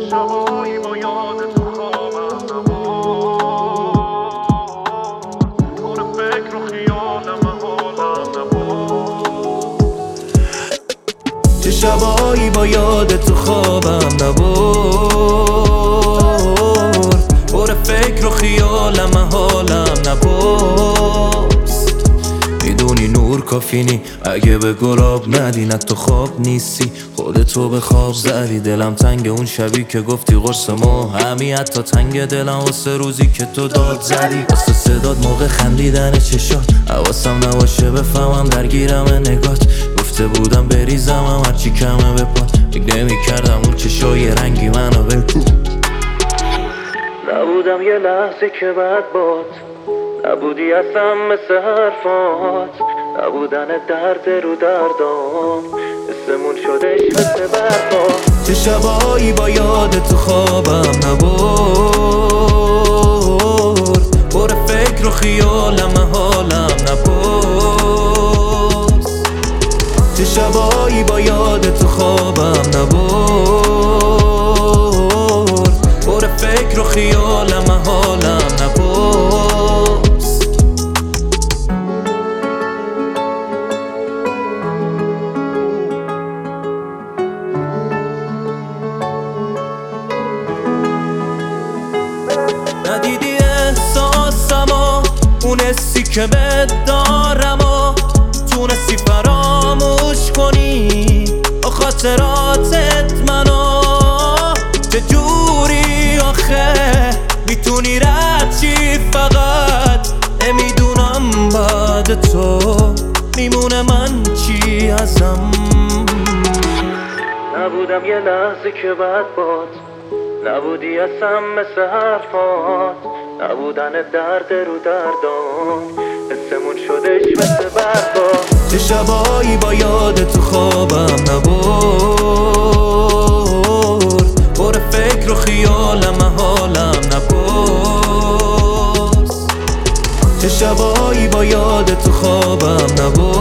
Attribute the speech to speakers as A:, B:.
A: شبایی با یاد تو خوابم نبود، پر فکر و خیالم حالم نبود.
B: چه شبایی با یاد تو خوابم نبود، پر فکر و خیالم حالم نبست. میدونی نور کافی نی اگه به گلاب ندی، نه تو خواب نیستی خودتو به خواب زدی. دلم تنگ اون شبی که گفتی قرص ما همی، حتی تنگ دلم واسه روزی که تو داد زدی، واسه صداد موقع خندیدن چشات. حواسم نباشه بفهمم درگیرم نگات، گفته بودم بریزم هرچی کمه به پات. فکر نمی‌کردم اون چشای رنگی منو بکن. نبودم یه لحظه که بعد باد، نبودی اصلا مثل حرفات، نبودن درد رو دردام اسمون شدش مثل برفا. چه شبایی با یاد تو خوابم نبود، پر فکر و خیالم حالم نبست. چه شبایی با یاد تو خوابم نبود، پر فکر و خیالم حالم نبست. ندیدی احساسمو، اون حسی که بهت دارم و تونستی فراموش کنی با خاطراتت منو. چجوری آخه میتونی رد چی؟ فقط نمیدونم بعد تو میمونه من چی ازم. نبودم یه لحظه که بعد باد، نبودی اصلا مثل حرفات، نبودن درد رو دردام اسمون شدش مثل برفا. چه شبایی با یاد تو خوابم نبود، پر فکر و خیالم حالم نبست. چه شبایی با یاد تو خوابم نبود،